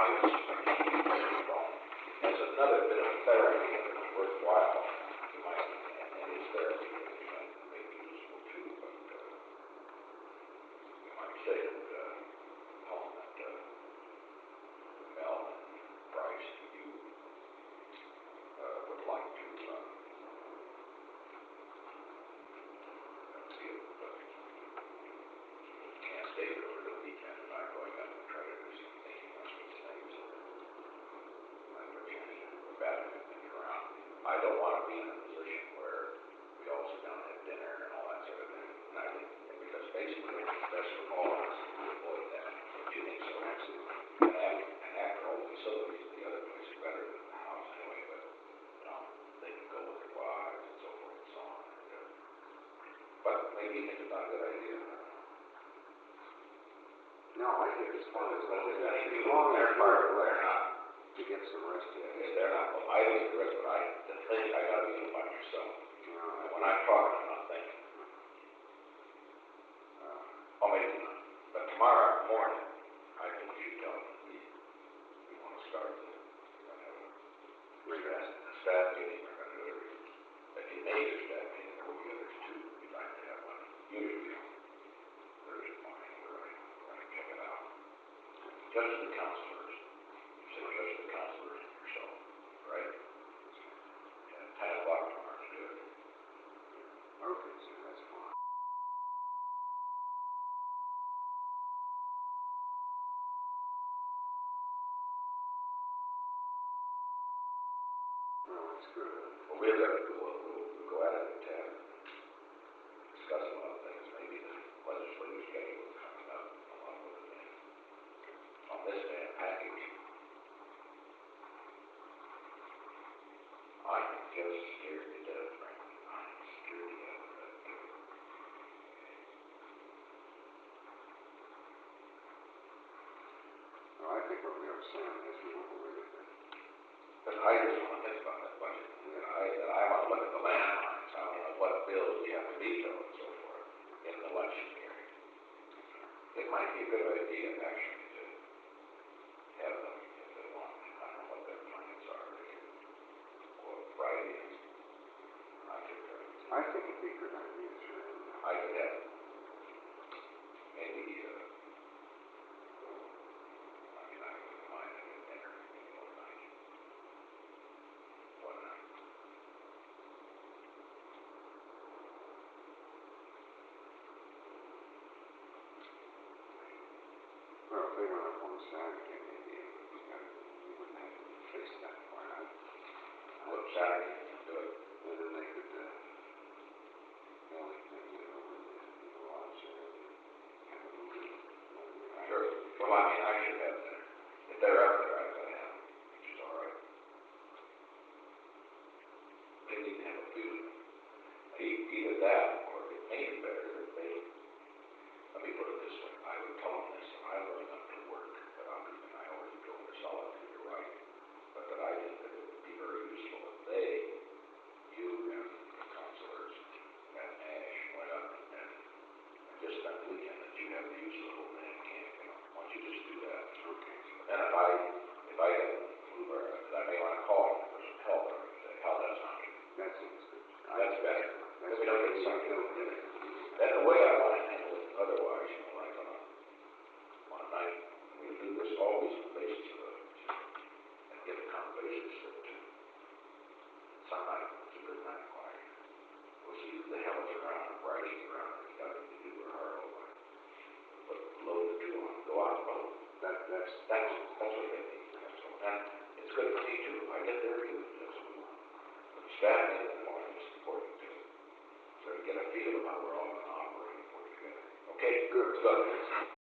was as another bit of therapy that's worthwhile, you might, and it is therapy, and maybe useful too, but you might say that, Mel and Bryce, you would like to give Camp David over the weekend, and I'm going up and try to do some thinking on some things. I have a chance to battle things around. I don't want to be in a position where we all sit down and have dinner and all that sort of thing. And I think because basically it's best for all of us to avoid that. Don't you think so? Absolutely. And after all the facilities in the other place are better than the house anyway, but they can go with their wives and so forth and so on. But maybe you think it's not a good idea. No, I think it's fine as long as they're part of it, they're not. To get some rest in. If they're not, well, I don't agree, but to think I gotta be able by myself. No, When I'm talking, I'm not thinking. Or maybe not. But tomorrow morning, I think we should tell them we want to start the staff meeting. We're going to do it. If you made a staff meeting, there will be others too. We'd like to have one. Usually on Thursday morning, we're going to check it out. Just the counselors. You say just the counselors and yourself, right? And 10 o'clock tomorrow to do it. Okay, so that's fine. Well, that's good. Well, we'll go at it at 10. Discuss a lot of things. Maybe the legislative schedule is coming up along with the things. On this damn package, I'm just scared to death, frankly. I'm scared to death of that thing. No, I think what we are saying is we want to look at that. But I just want to think about that budget. And I want to look at the landlines. I want to know what bills we have to veto and so forth in the election period. It might be a good idea, actually, to have them, if they want, I don't know what their plans are. They can go up Friday and I think it'd be a good idea, sure. I could have maybe, I wouldn't mind having dinner one night. One night. Well, if they went up on Saturday, maybe we wouldn't have to face that far out. Well, Saturday, you can do it. And then they could, get over in the lodge there and have a movie. Sure. Well, I should have dinner. If they're up there, I've got to have them, which is all right. They need to have a food. Either that, or it may be better if they, let me put it this way. I would tell them this. I'm going up to work, but I always go into solitude, you're right. But that I think that it would be very useful if you and the counselors and Ash went up and just spent the weekend that you have to use the whole damn camp, Why don't you just do that? Okay. And if I can move her, because I may want to call you for some help, or say, how that sounds good. That sounds good. That's better. That's We don't get better. sucked into it. That's the way I want to handle it. Otherwise, like on a night, we do this always on the basis of and get a conversation to some night. It's a good night, quiet. We'll see who the hell is around, riding around, and got to do her heart over. But load the two on, go out and vote. That's what they need. And it's good for me too. I get their views. That's what we want. But the staff in the morning is important too. So to get a feel of how we're all going to operate and work together. Okay, good.